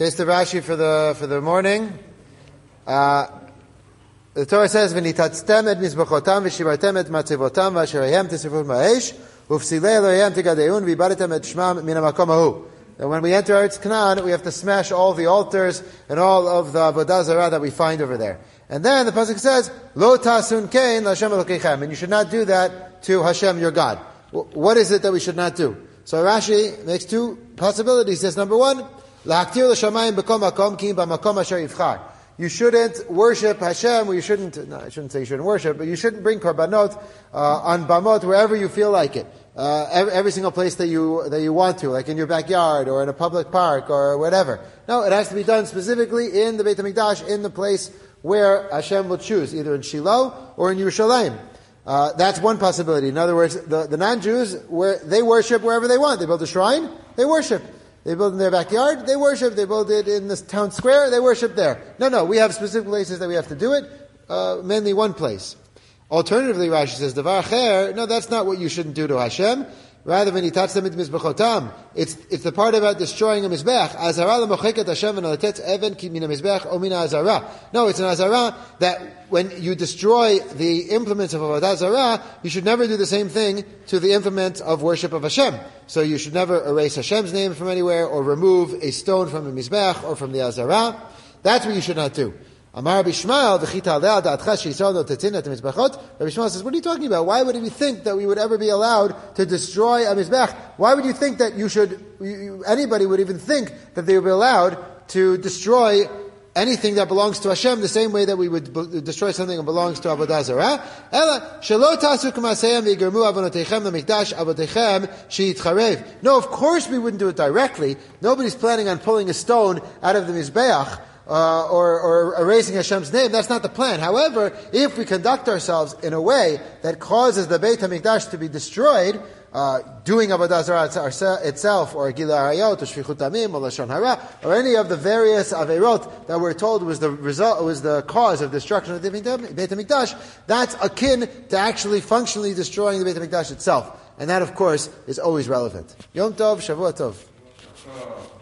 Taste of Rashi for the morning. The Torah says, "V'nitatztem et mizbechotam v'shivartem et matzevotam v'asherayim tisrifut ma'esh ufsilei Elohim tigadeun v'ibadatem et shmam min hamakom hahu." That when we enter Eretz Canaan, we have to smash all the altars and all of the avodah zarah that we find over there. And then the pasuk says, "Lo tasun kein l'Hashem Elokeichem," and you should not do that to Hashem your God. What is it that we should not do? So Rashi makes two possibilities. He says, number one, "Lahaktir l'shamayim b'kol makom ki b'makom asher yivchar." You shouldn't worship Hashem, or I shouldn't say you shouldn't worship, but you shouldn't bring korbanot on bamot wherever you feel like it. Every single place that you want to, like in your backyard or in a public park or whatever. No, it has to be done specifically in the Beit HaMikdash, in the place where Hashem will choose, either in Shiloh or in Yerushalayim. That's one possibility. In other words, the non-Jews, they worship wherever they want. They build a shrine, they worship. They build in their backyard, they worship. They build it in the town square, they worship there. No, we have specific places that we have to do it, mainly one place. Alternatively, Rashi says, Davar Acher, no, that's not what you shouldn't do to Hashem. Rather, when V'nitatztem et mizbechotam, it's the part about destroying a mizbech. Azara l'mocheket Hashem v'nalatetz even ki min mizbech o min azara. No, it's an azara that when you destroy the implements of avodah zarah, you should never do the same thing to the implement of worship of Hashem. So you should never erase Hashem's name from anywhere or remove a stone from a mizbech or from the azara. That's what you should not do. Amar Bishmael, v'chita aleh da'atcha she'yisrael lo tetzin et mizbechot. Rabbi Shmuel says, what are you talking about? Why would we think that we would ever be allowed to destroy a mizbech? Why would you think that anybody would even think that they would be allowed to destroy anything that belongs to Hashem the same way that we would destroy something that belongs to Avodah Zarah? Ela, shelo tasu k'maaseihem v'yigermu avonoteichem l'mikdash avoteichem she'yitcharev. No, of course we wouldn't do it directly. Nobody's planning on pulling a stone out of the mizbeach, or erasing Hashem's name. That's not the plan. However, if we conduct ourselves in a way that causes the Beit HaMikdash to be destroyed, doing Avodah Zarah itself, or Gilui Arayot, or Shfichut Damim, or Lashon Hara, or any of the various Averot that we're told was the cause of destruction of the Beit HaMikdash, that's akin to actually functionally destroying the Beit HaMikdash itself. And that, of course, is always relevant. Yom Tov, Shavua Tov.